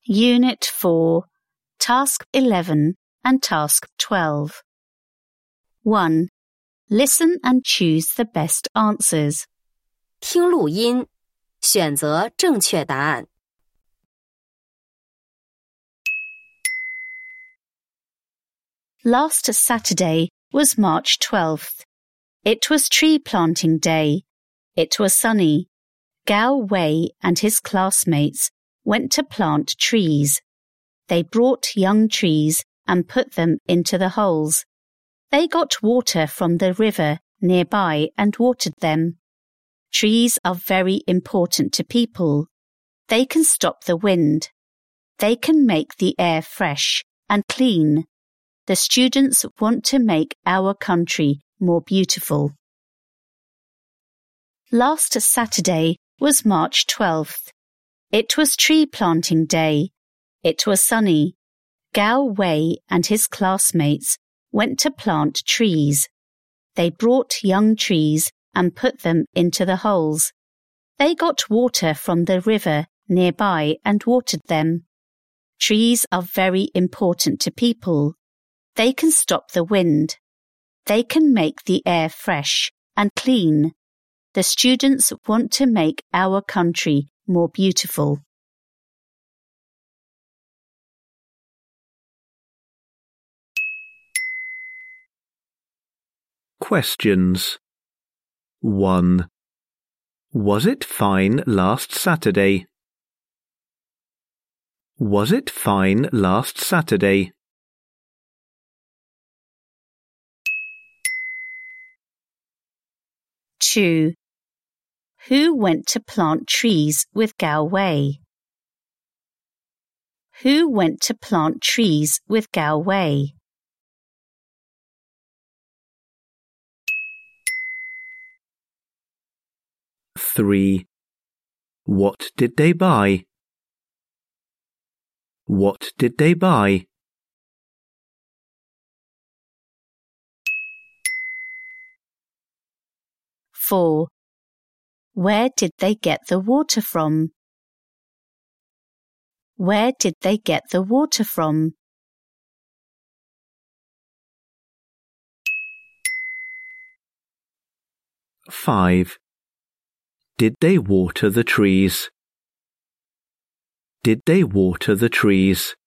Unit 4, Task 11 and Task 12. 1. Listen and choose the best answers. 听录音，选择正确答案。 Last Saturday was March 12th. It was tree planting day. It was sunny. Gao Wei and his classmates went to plant trees. They brought young trees and put them into the holes. They got water from the river nearby and watered them. Trees are very important to people. They can stop the wind. They can make the air fresh and clean. The students want to make our country more beautiful. Last Saturday was March 12th. It was tree planting day. It was sunny. Gao Wei and his classmates went to plant trees. They brought young trees and put them into the holes. They got water from the river nearby and watered them. Trees are very important to people. They can stop the wind. They can make the air fresh and clean. The students want to make our country more beautiful. Questions. 1. Was it fine last Saturday? Was it fine last Saturday? 2. Who went to plant trees with Gao Wei? Who went to plant trees with Gao Wei? 3. What did they buy? What did they buy? 4. Where did they get the water from? Where did they get the water from? 5. Did they water the trees? Did they water the trees?